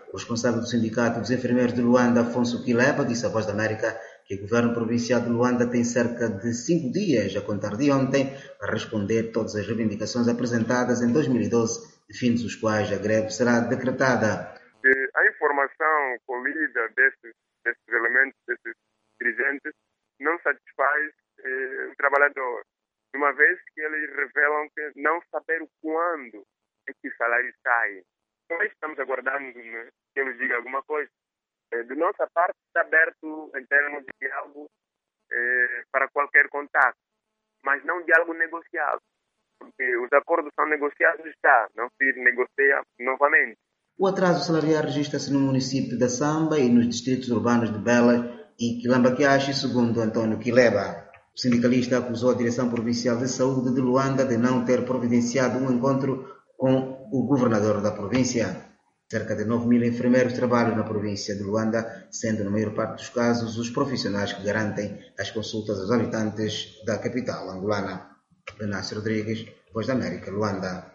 O responsável do Sindicato dos Enfermeiros de Luanda, Afonso Quileba, disse à Voz da América que o governo provincial de Luanda tem cerca de 5 dias, a contar de ontem, para responder todas as reivindicações apresentadas em 2012, fins dos quais a greve será decretada. A informação colhida desses elementos, desses dirigentes, não satisfaz o trabalhador, uma vez que eles revelam que não saber quando é que o salário sai. Nós estamos aguardando, né, que eles digam alguma coisa. De nossa parte, está aberto em termos de diálogo para qualquer contato, mas não diálogo negociado, porque os acordos são negociados já, não se negocia novamente. O atraso salarial registra-se no município da Samba e nos distritos urbanos de Bela e Quilambaquiaxi, segundo António Quileba. O sindicalista acusou a Direção Provincial de Saúde de Luanda de não ter providenciado um encontro com o governador da província. Cerca de 9.000 enfermeiros trabalham na província de Luanda, sendo, na maior parte dos casos, os profissionais que garantem as consultas aos habitantes da capital angolana. Lenácio Rodrigues, Voz da América, Luanda.